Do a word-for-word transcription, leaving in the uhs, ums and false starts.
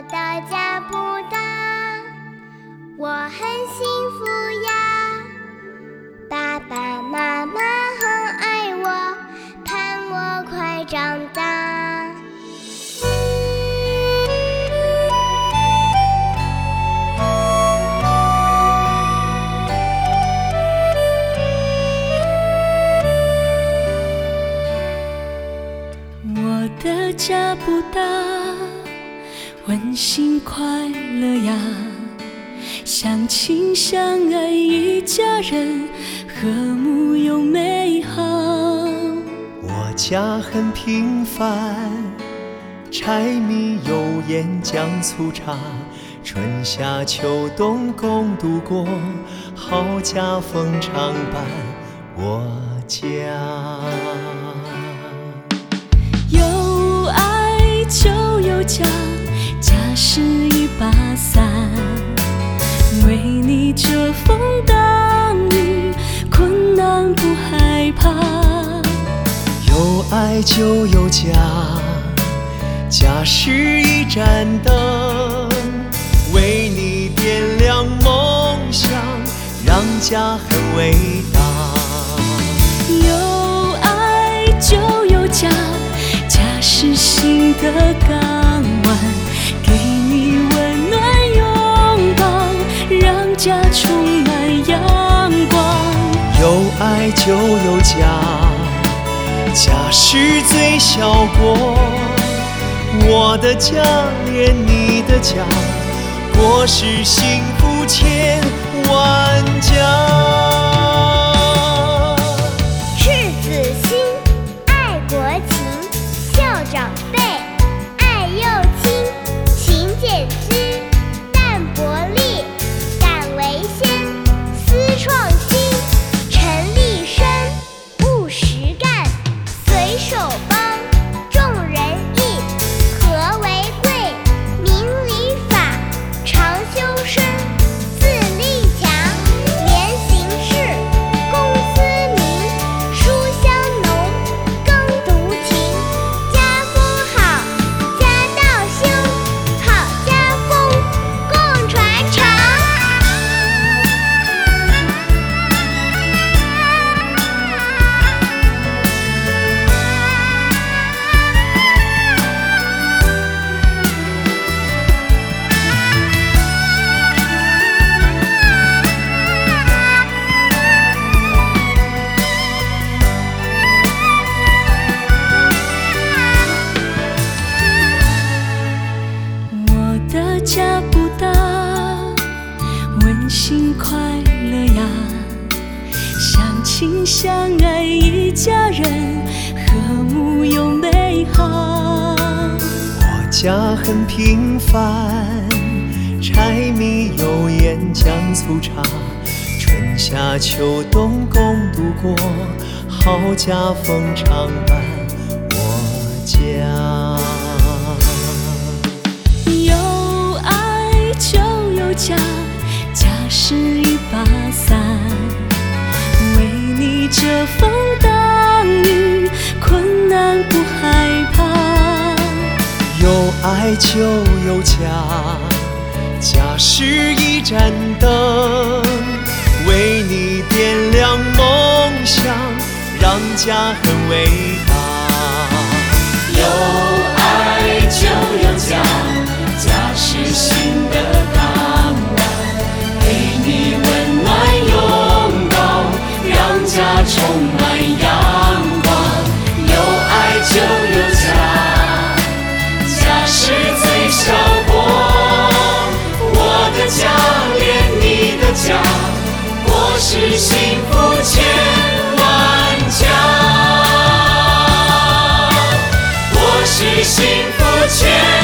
的家不大，我很幸福呀。爸爸妈妈很爱我，盼我快长大。 我的家不大，温馨快乐呀，相亲相爱一家人，和睦又美好。 我家很平凡，柴米油盐酱醋茶，春夏秋冬共度过，好家风常伴我家。 有爱就有家，家是一把伞，为你遮风挡雨，困难不害怕。 有爱就有家，家是一盏灯，为你点亮梦想，让家很伟大。 有爱就有家，家是心的港湾，给你温暖拥抱，让家充满阳光。 有爱就有家，家是最小国，我的家连你的家，国是幸福千万家。 赤子心，爱国情，孝长辈，爱幼亲，勤俭之，淡泊力，敢为先，思创新，陈立身，务实干，随手帮，众人义，和为贵，明理法，常修身，自立强，廉行事，公私明，书香浓，耕读勤，家风好，家道兴，好家风共传承。 我的家不大，温馨快乐呀，相亲相爱一家人，和睦又美好。 我家很平凡，柴米油盐酱醋茶，春夏秋冬共度过，好家风常伴我家。 有爱就有家，家是一把伞，为你遮风挡雨，困难不害怕。 有爱就有家，家是一盏灯，为你点亮梦想，让家很伟大。 有爱就有家，家是心的港湾，给你温暖拥抱，让家充满阳光。有爱就有家，家是最小国，我的家连你的家，国是幸福千万家，国是幸福千万家。